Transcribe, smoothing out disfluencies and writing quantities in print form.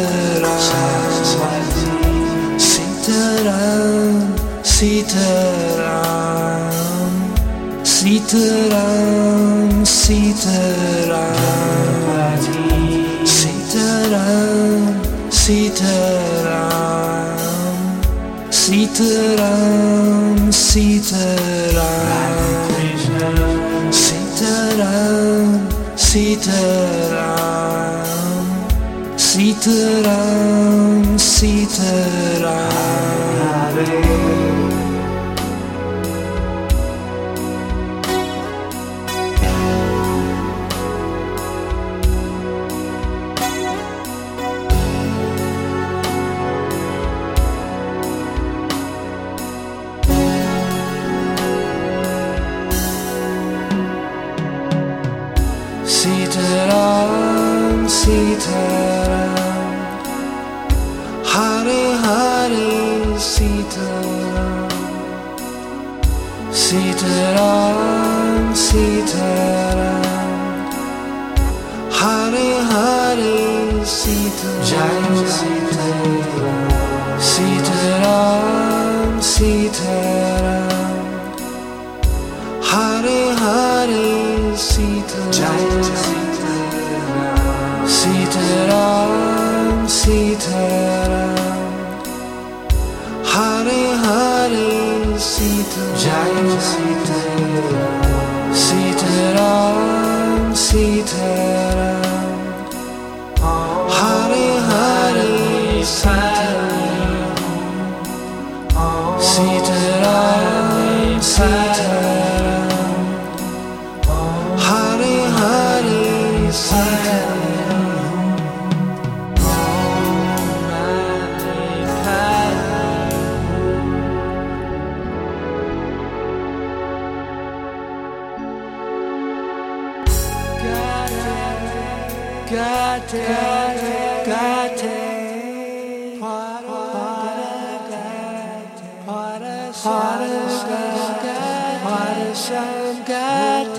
Sitaram, Sitaram, Sitaram, Sitaram, Sitaram, Sitaram, Sitaram, Sitaram, Sitaram. Sitaram, Sitaram, Hare Hare, Sitaram, Sitaram, Sitaram, Hare Hare, Sitaram, Sitaram, Sitaram, Hare Hare, Sitaram, Sitaram, Sitaram, Hare Hare, Sitaram, Sitaram, Sitaram, Hare Hare, Sitaram, Sitaram, Sitaram, Hare Hare, Sitaram. Gate,